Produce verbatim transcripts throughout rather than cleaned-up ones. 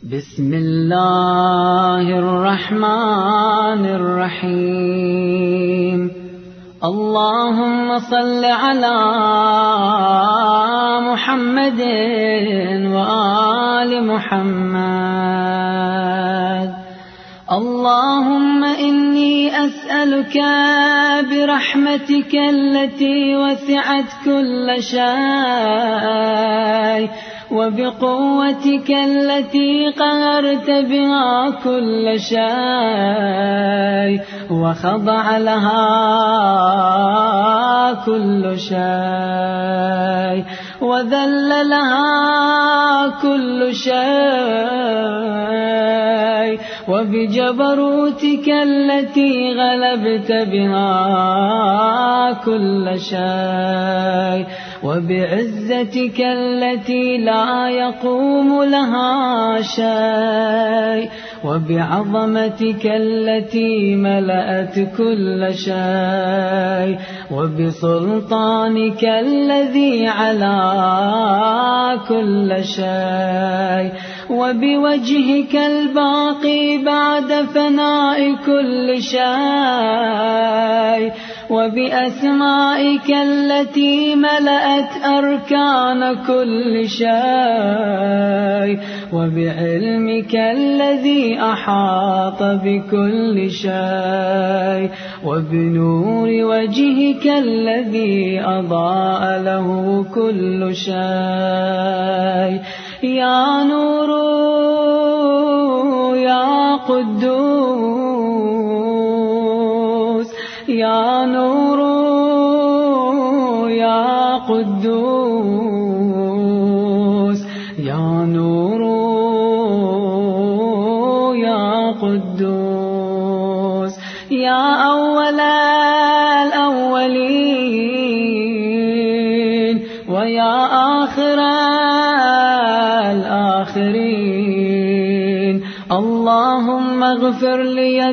بسم الله الرحمن الرحيم. اللهم صل على محمد وآل محمد. اللهم إني أسألك برحمتك التي وسعت كل شيء وبقوتك التي قهرت بها كل شيء وخضع لها كل شيء وذل لها كل شيء وبجبروتك التي غلبت بها كل شيء وبعزتك التي لا يقوم لها شيء وبعظمتك التي ملأت كل شيء وبسلطانك الذي على كل شيء وبوجهك الباقي بعد فناء كل شيء وبأسمائك التي ملأت أركان كل شيء وبعلمك الذي أحاط بكل شيء وبنور وجهك الذي أضاء له كل شيء. يا نور يا قدوس يا نور يا قدوس يا نور يا قدوس يا أول الأولين ويا آخر الآخرين. اللهم اغفر لي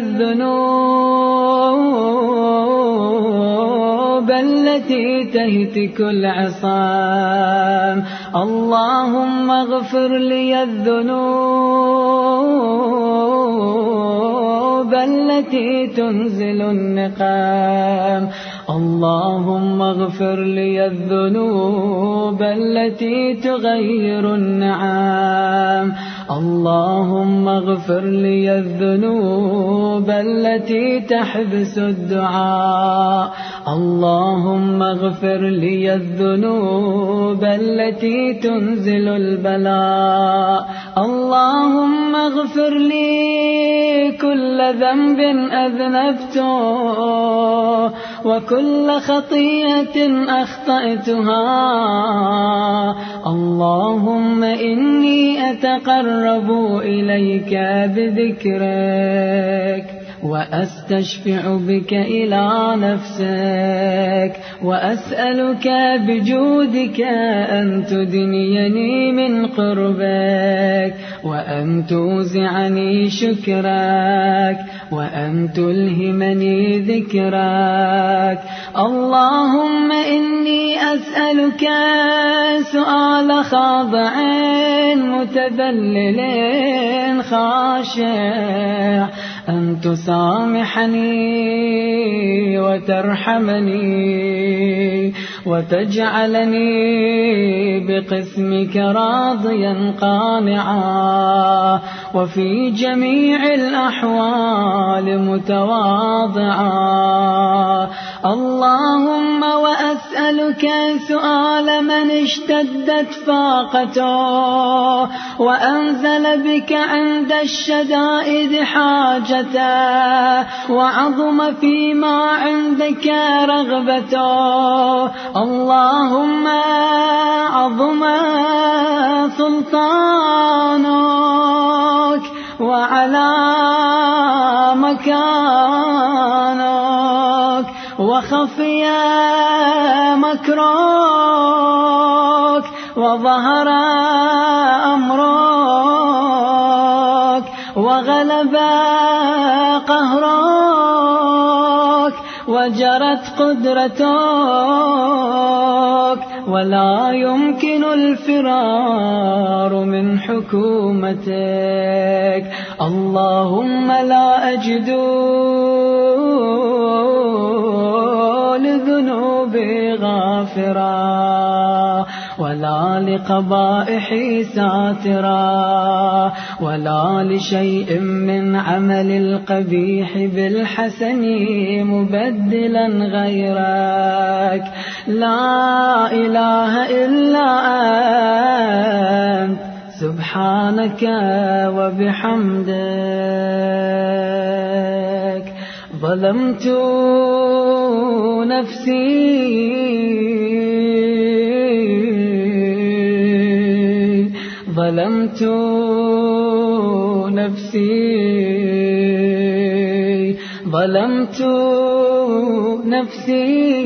الذنوب التي تهتك العصام. اللهم اغفر لي الذنوب التي تنزل النقام. اللهم اغفر لي الذنوب التي تغير النعام. اللهم اغفر لي الذنوب التي تحبس الدعاء. اللهم اغفر لي الذنوب التي تنزل البلاء. اللهم اغفر لي كل ذنب أذنبته وكل خطيئة أخطأتها. اللهم إني أتقرب إليك بذكرك وأستشفع بك إلى نفسك وأسألك بجودك أن تدنيني من قربك وأن توزعني شكرك وأن تلهمني ذكرك. اللهم إني أسألك سؤال خاضع متذلل خاشع أن تسامحني وترحمني وتجعلني بقسمك راضيا قانعا وفي جميع الأحوال متواضعا. اللهم وأسألك سؤال من اشتدت فاقته وأنزل بك عند الشدائد حاجته وعظم فيما عندك رغبته. اللهم عظم سلطانك وعلى مكانك وخفي مكرك وظهر أمرك وغلب قهرك وجرت قدرتك ولا يمكن الفرار من حكومتك. اللهم لا أجد لذنوبي غافرا، ولا لقبائحي ساترا، ولا لشيء من عمل القبيح بالحسن مبدلا غيرك. لا إله إلا أنت سبحانك وبحمدك. ظلمت نفسي ظلمت نفسي ظلمت نفسي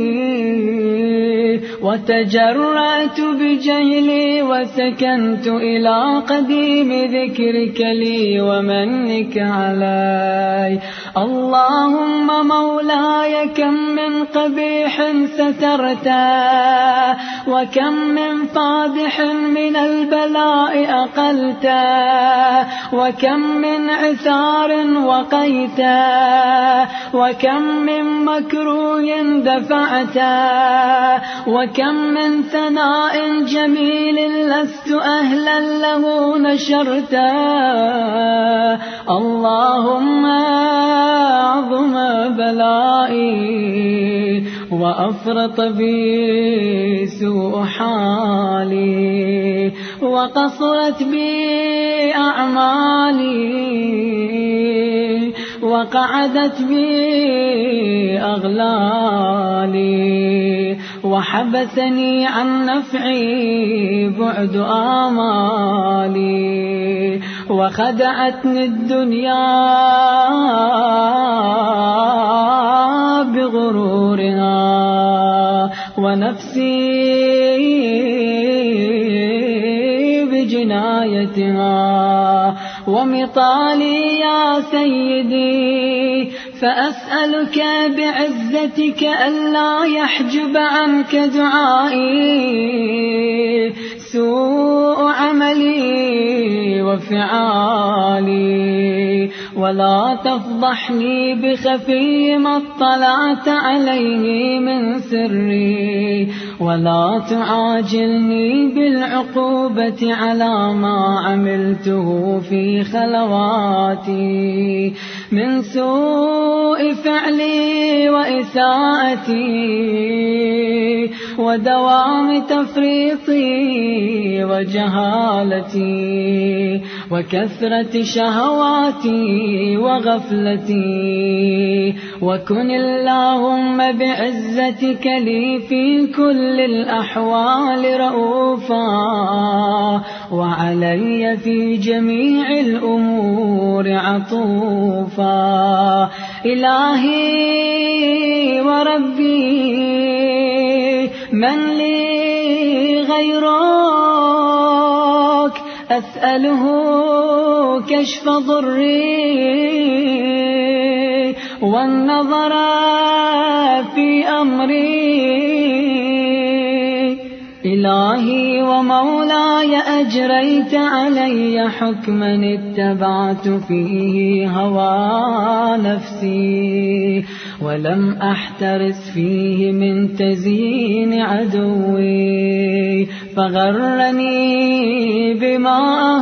وتجرأت بجهلي وسكنت إلى قديم ذكرك لي ومنك علي. اللهم مولاي كم من قبيح سترته، وكم من فادح من البلاء أقلته، وكم من عثار وقيته، وكم من مكروه دفعته، وكم من ثناء جميل لست أهلا له نشرته. اللهم أعظم بلائي وأفرط بي سوء حالي، وقصرت بي أعمالي، وقعدت بي أغلالي، وحبسني عن نفعي بعد آمالي، وخدعتني الدنيا بغرورها، ونفسي بجنايتها، ومطالي يا سيدي، فأسألك بعزتك ألا يحجب عنك دعائي سوء عملي وفعالي، ولا تفضحني بخفي ما اطلعت عليه من سري، ولا تعاجلني بالعقوبة على ما عملته في خلواتي من سوء فعلي وإساءتي ودوام تفريطي وجهالتي وكثرة شهواتي وغفلتي. وكن اللهم بعزتك لي في كل الأحوال رؤوفا، وعلي في جميع الأمور عطوفا. إلهي وربي من لي غيرك أسأله كشف ضري والنظر في أمري. إلهي ومولاي أجريت علي حكما اتبعت فيه هوى نفسي، ولم أحترس فيه من تزيين عدوي، فغرني بما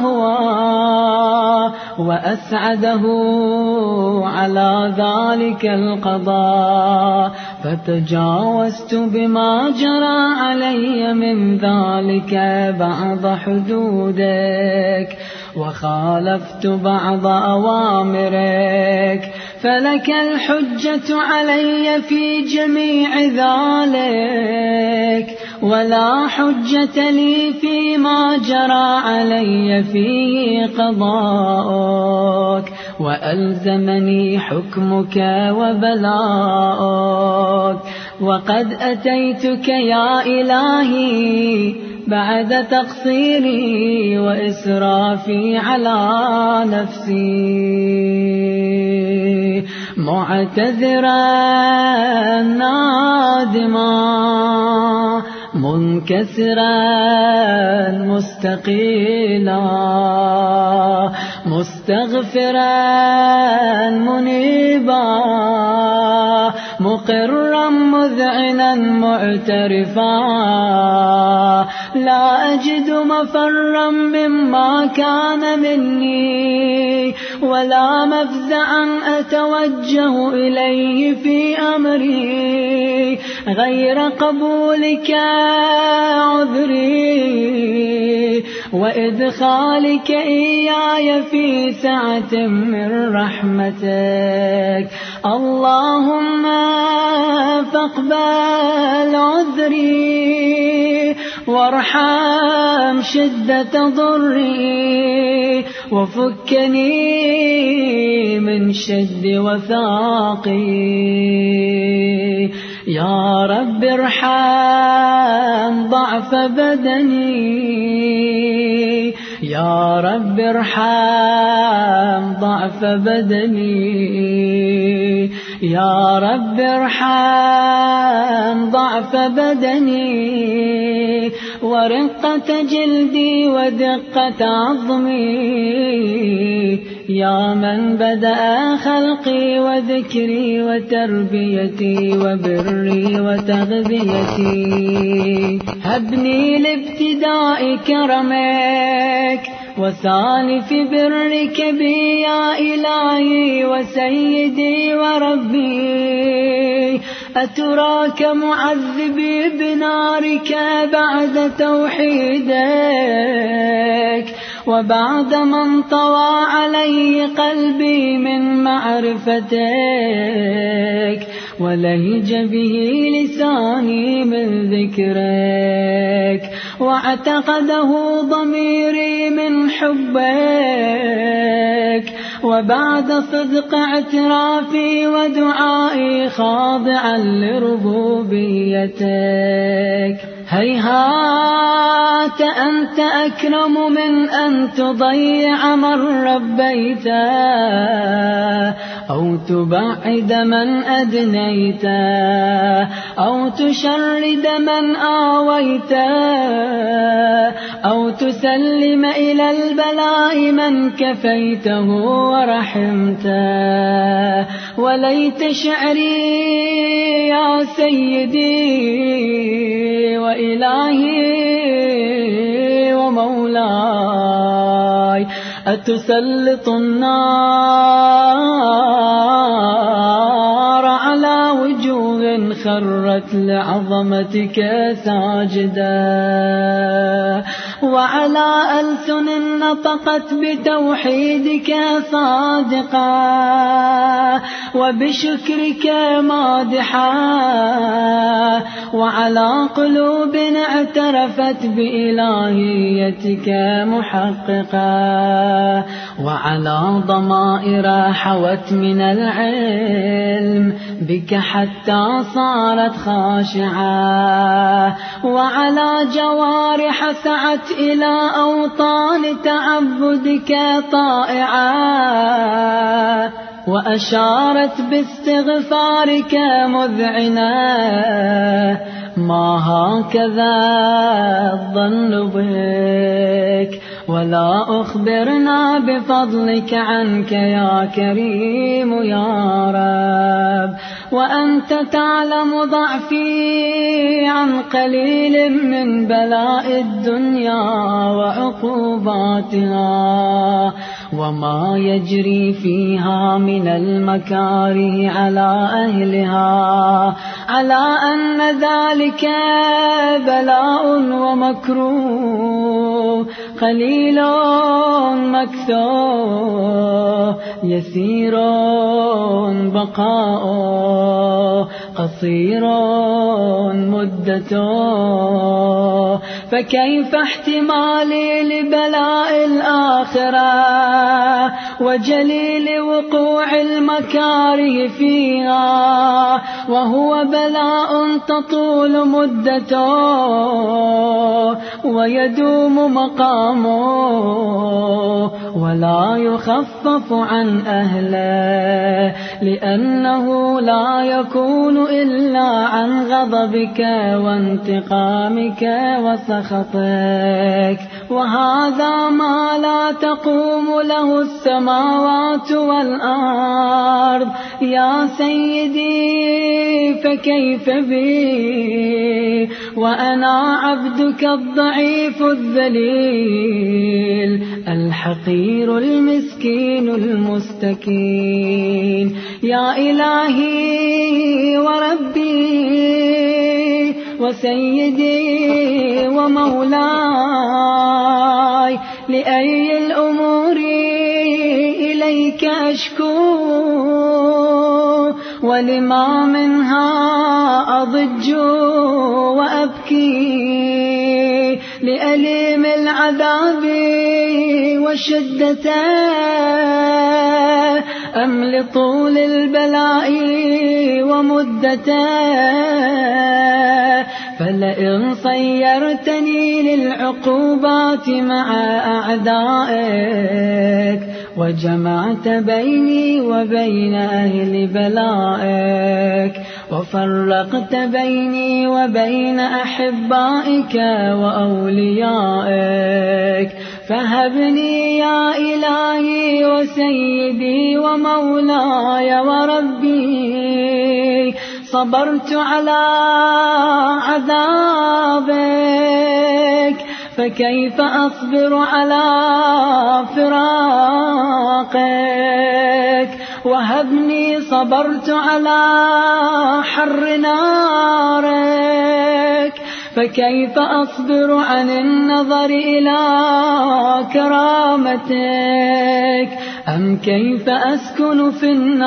أهوى وأسعده على ذلك القضاء، فتجاوزت بما جرى علي من ذلك بعض حدودك، وخالفت بعض أوامرك، فلك الحجة علي في جميع ذلك، ولا حجة لي فيما جرى علي فيه قضاءك، وألزمني حكمك وبلاءك. وقد أتيتك يا إلهي بعد تقصيري وإسرافي على نفسي، معتذرا نادما منكسرا مستقيلا مستغفرا منيبا مقرا مذعنا معترفا لا أجد مفرا مما كان مني ولا مفزعا أتوجه إليه في أمري غير قبولك عذري وإدخالك إياي في سعة من رحمتك اللهم فاقبل عذري وارحم شدة ضري وفكني من شد وثاقي يا رب ارحم ضعف بدني يا رب ارحم ضعف بدني يا رب ارحم ضعف بدني ورقة جلدي ودقة عظمي يا من بدأ خلقي وذكري وتربيتي وبري وتغذيتي هبني لابتداء كرمك وسالف برك بي يا إلهي وسيدي وربي أتراك معذبي بنارك بعد توحيدك وبعد من طوى علي قلبي من معرفتك ولهج به لساني من ذكرك واعتقده ضميري من حبك وبعد صدق اعترافي ودعائي خاضعا لربوبيتك هيهات أنت أكرم من أن تضيع من ربيته أو تبعد من أدنيته أو تشرد من آويته أو تسلم إلى البلاء من كفيته ورحمته وليت شعري يا سيدي وإلهي ومولاي أتسلط النار على وجوه خرت لعظمتك ساجدا وعلى ألسن نطقت بتوحيدك صادقا وبشكرك مادحا وعلى قلوب اعترفت بإلهيتك محققا وعلى ضمائر حوت من العلم بك حتى صارت خاشعة وعلى جوارح سعت إلى أوطان تعبدك طائعة وأشارت باستغفارك مذعنة ما هكذا الظن بك ولا أخبرنا بفضلك عنك يا كريم يا رب وأنت تعلم ضعفي عن قليل من بلاء الدنيا وعقوباتها وما يجري فيها من المكاره على أهلها على أن ذلك بلاء ومكروه قليل مكثور يسير بقاء قصير مدته فكيف احتمالي لبلاء الآخرة وجليل وقوع المكاره فيها، وهو بلاء تطول مدته ويدوم مقامه ولا يخفف عن أهله، لأنه لا يكون إلا عن غضبك وانتقامك وسخطك، وهذا ما لا تقوم له السماوات والأرض. يا سيدي فكيف بي وأنا عبدك الضعيف الذليل الحقير المسكين المستكين. يا إلهي وربي وسيدي ومولاي، لأي الأمور إليك أشكو ولما منها أضج وأبكي، لأليم العذاب وشدته أم لطول البلاء ومدته؟ فلئن صيرتني للعقوبات مع أعدائك وجمعت بيني وبين أهل بلائك وفرقت بيني وبين أحبائك وأوليائك، فهبني يا إلهي وسيدي ومولاي وربي، صبرت على عذابك فكيف أصبر على فراقك؟ وهبني صبرت على حر نارك فكيف أصبر عن النظر إلى كرامتك؟ أم كيف أسكن في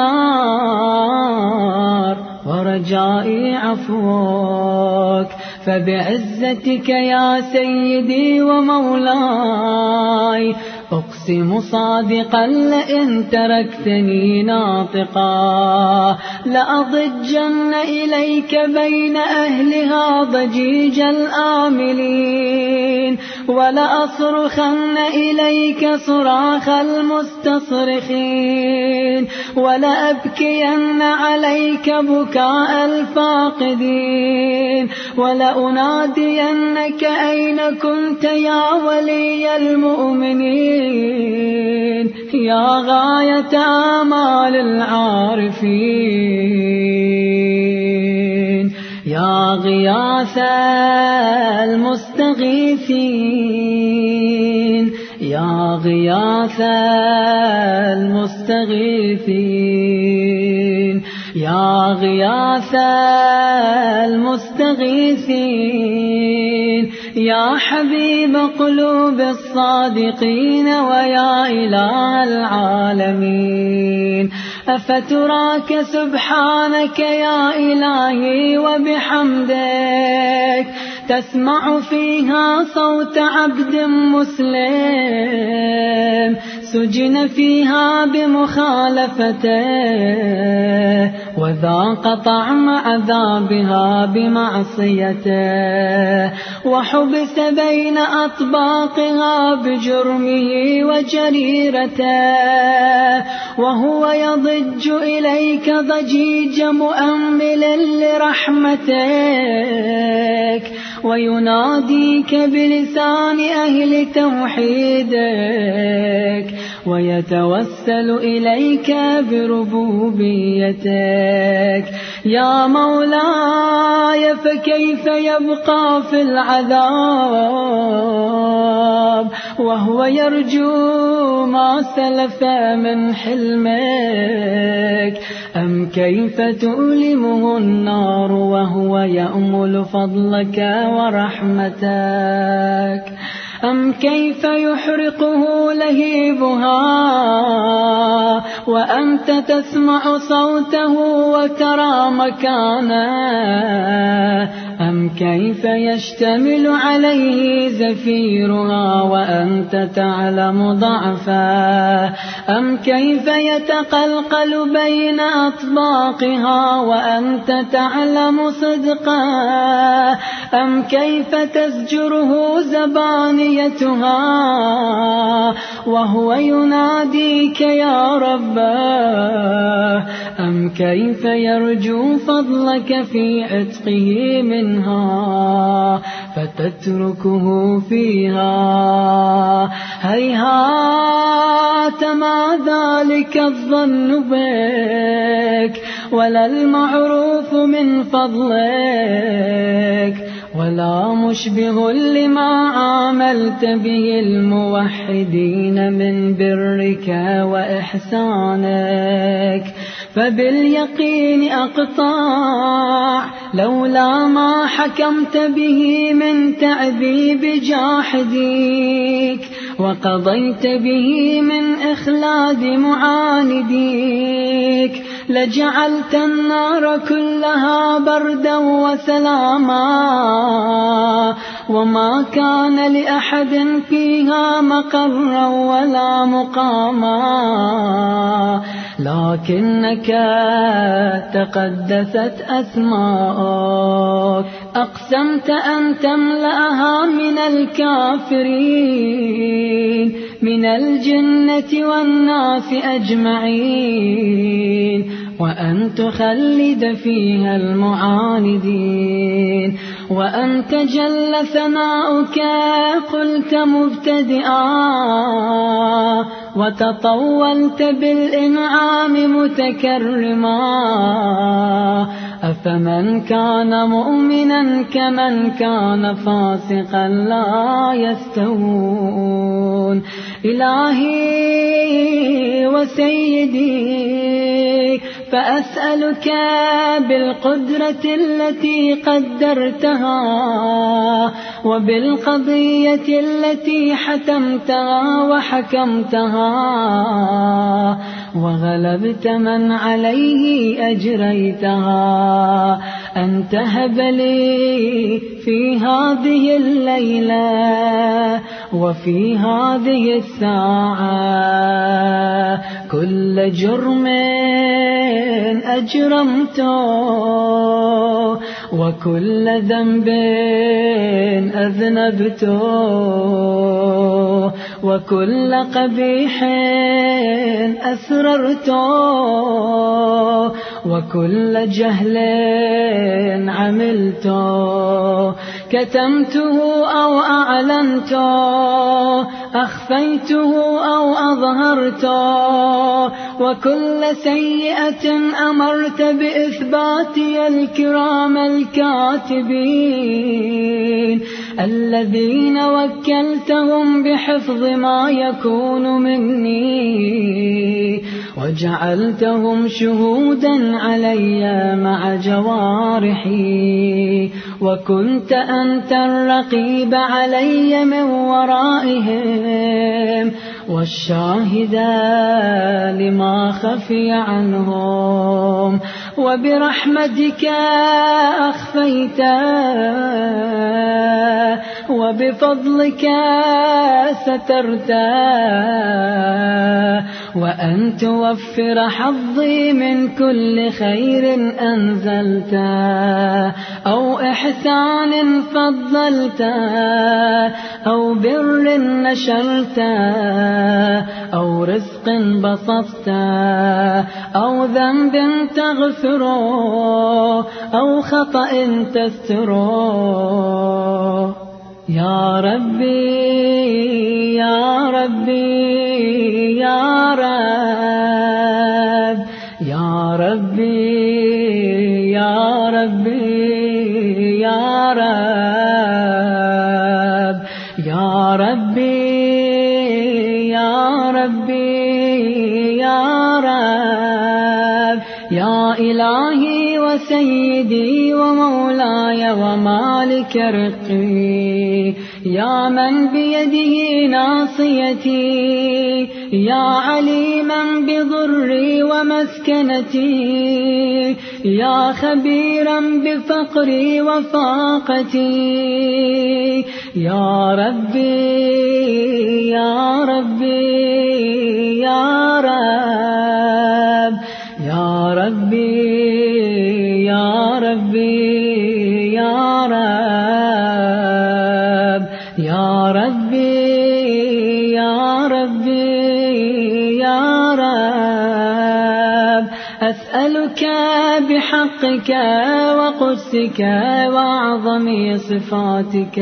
النار ورجائي عفوك؟ فبعزتك يا سيدي ومولاي أقسم صادقا لئن تركتني ناطقا لأضجن إليك بين أهلها ضجيج الآملين، ولأصرخن إليك صراخ المستصرخين، ولأبكين عليك بكاء الفاقدين، ولأنادينك أين كنت يا ولي المؤمنين، يا غاية آمال العارفين، يا غياث المستغيثين، يا غياث المستغيثين، يا غياث المستغيثين، يا حبيب قلوب الصادقين ويا إله العالمين. أفتراك سبحانك يا إلهي وبحمدك تسمع فيها صوت عبد مسلم سجن فيها بمخالفته وذاق طعم عذابها بمعصيته وحبس بين أطباقها بجرمه وجريرته، وهو يضج إليك ضجيج مؤمل لرحمتك ويناديك بلسان أهل توحيدك ويتوسل إليك بربوبيتك. يا مولاي فكيف يبقى في العذاب وهو يرجو ما سلف من حلمك؟ أم كيف تؤلمه النار وهو يأمل فضلك ورحمتك؟ أم كيف يحرقه لهيبها وأنت تسمع صوته وترى مكانه؟ أم كيف يشتمل عليه زفيرها وأنت تعلم ضعفا أم كيف يتقلقل بين أطباقها وأنت تعلم صدقا أم كيف تزجره زبانيتها وهو يناديك يا رباه أم كيف يرجو فضلك في عتقه منها فتتركه فيها هيهات ما ذلك الظن بك ولا المعروف من فضلك ولا مشبه لما عاملت به الموحدين من برك وإحسانك فباليقين أقطع لولا ما حكمت به من تعذيب جاحديك وقضيت به من إخلاد معانديك لجعلت النار كلها بردا وسلاما وما كان لأحد فيها مقرا ولا مقاما لكنك تقدست أسماءك أقسمت أن تملأها من الكافرين من الجنة والناس أجمعين وأن تخلد فيها المعاندين وأنت جل ثناؤك قلت مبتدئا وتطولت بالإنعام متكرما أفمن كان مؤمنا كمن كان فاسقا لا يستوون إلهي وسيدي فأسألك بالقدرة التي قدرتها وبالقضية التي حتمتها وحكمتها وغلبت من عليه أجريتها أن تهب لي في هذه الليلة وفي هذه الساعة كل جرم أجرمته وكل ذنب أذنبته وكل قبيح أسررته وكل جهل عملته كتمته أو أعلنته أخفيته أو أظهرته وكل سيئة أمرت بإثباتي الكرام الكاتبين الذين وكلتهم بحفظ ما يكون مني وجعلتهم شهودا علي مع جوارحي وكنت أنت الرقيب علي من ورائهم والشاهد لما خفي عنهم وبرحمتك أخفيت وبفضلك سترت وأن توفر حظي من كل خير أنزلت أو إحسان فضلت أو بر نشرت أو رزق بسطت أو ذنب تغفره أو خطأ تستره يا ربي يا ربي يا رب يا ربي يا ربي يا رب يا ربي يا ربي يا رب يا إلهي وسيدي ومولاي ومالك رقي، يا من بيده ناصيتي، يا عليما بضري ومسكنتي، يا خبيرا بفقري وفاقتي، يا ربي يا ربي يا رب، يا ربي يا ربي يا رب، يا ربي يا ربي يا رب. أسألك بحقك وقدسك وأعظم صفاتك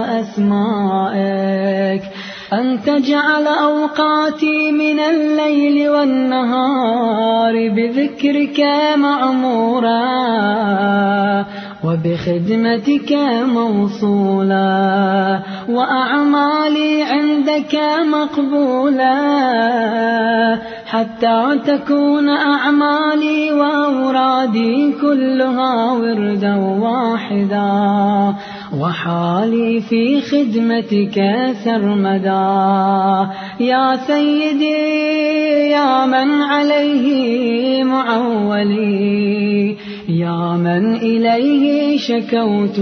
وأسمائك أن تجعل أوقاتي من الليل والنهار بذكرك مأمورا وبخدمتك موصولا، وأعمالي عندك مقبولا، حتى تكون أعمالي وأورادي كلها وردا واحدا، وحالي في خدمتك سرمدا. يا سيدي يا من عليه معولي، يا من إليه شكوت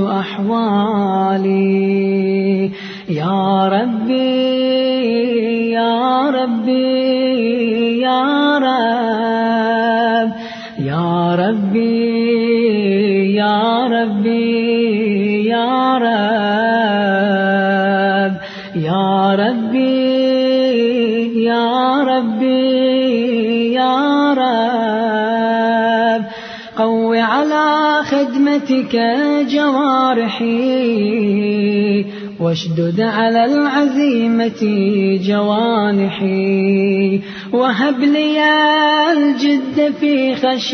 أحوالي، يا ربي يا ربي يا رب، يا ربي يا ربي يا رب، يا ربي يا ربي يا رب. قو على خدمتك جوارحي، واشدد على العزيمة جوانحي، وهب لي الجد في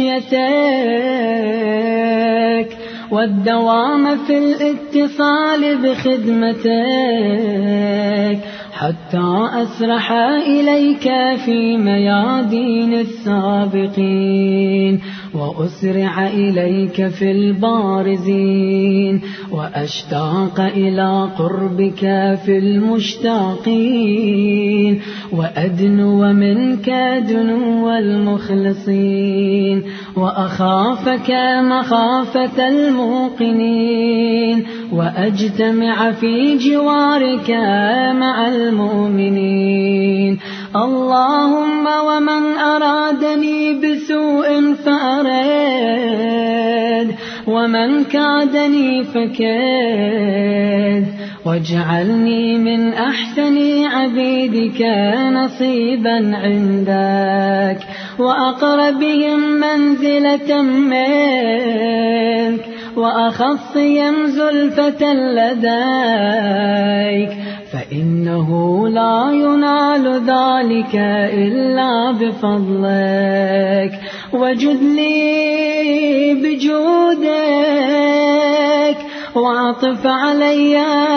خشيتك والدوام في الاتصال بخدمتك، حتى أسرح إليك في ميادين السابقين، وأسرع إليك في البارزين، وأشتاق إلى قربك في المشتاقين، وأدنو منك دنو المخلصين، وأخافك مخافة الموقنين، وأجتمع في جوارك مع المؤمنين. اللهم ومن أرادني بسوء فأرد، ومن كادني فكد، واجعلني من أحسن عبيدك نصيبا عندك، وأقربهم منزلة منك، وأخصهم زلفة لديك، فإنه لا ينال ذلك إلا بفضلك. وجد لي بجودك، وعطف علي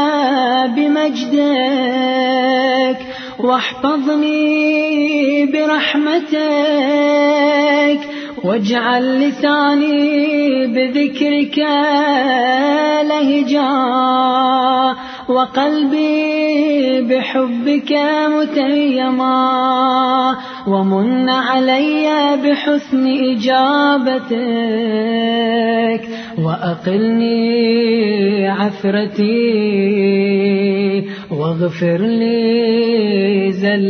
بمجدك، واحفظني برحمتك، واجعل لساني بذكرك لهجا، وقلبي بحبك متيما، ومن علي بحسن إجابتك، وأقلني عثرتي، واغفر لي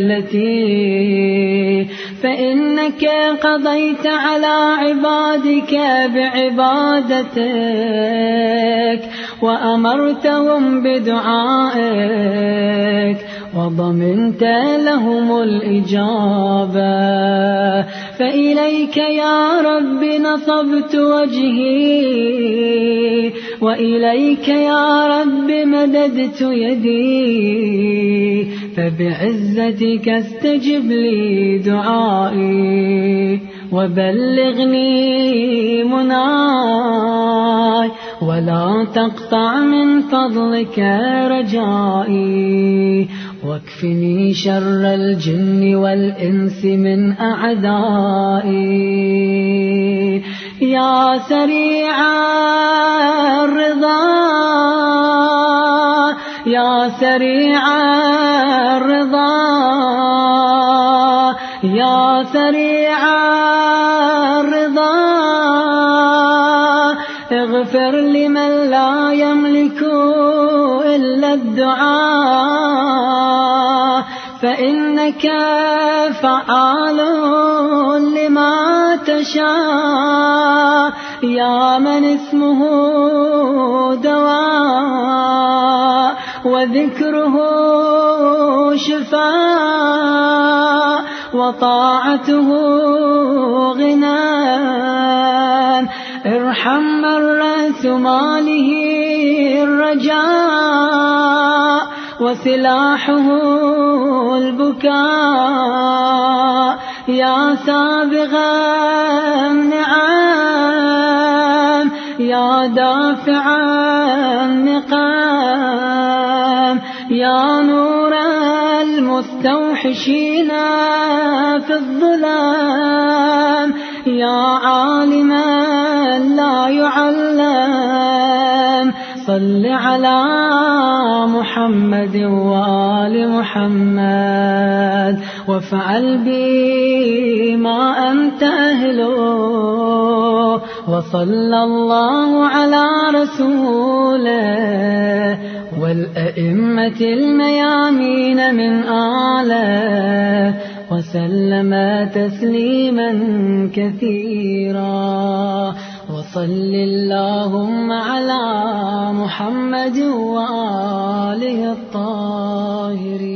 زلتي، فإنك قضيت على عبادك بعبادتك، وأمرتهم بدعائك، وضمنت لهم الإجابة. فإليك يا رب نصبت وجهي، وإليك يا رب مددت يدي، فبعزتك استجب لي دعائي، وبلغني مناي، ولا تقطع من فضلك رجائي، واكفني شر الجن والإنس من أعدائي. يا سريع الرضا يا سريع الرضا يا سريع الرضا اغفر لمن لا يملك إلا الدعاء، فإنك فعال لما تشاء. يا من اسمه دواء وذكره شفاء وطاعته غنى، ارحم من رأس ماله الرجاء وسلاحه البكاء. يا سابغ النعم يا دافع النقام، يا نور المستوحشين في الظلام، يا عالما لا يعلم. صل على محمد وآل محمد وافعل بي ما أنت أهله، وصلى الله على رسوله والأئمة الميامين من آله، وسلم تسليما كثيرا. وصل اللهم على محمد وآله الطاهرين.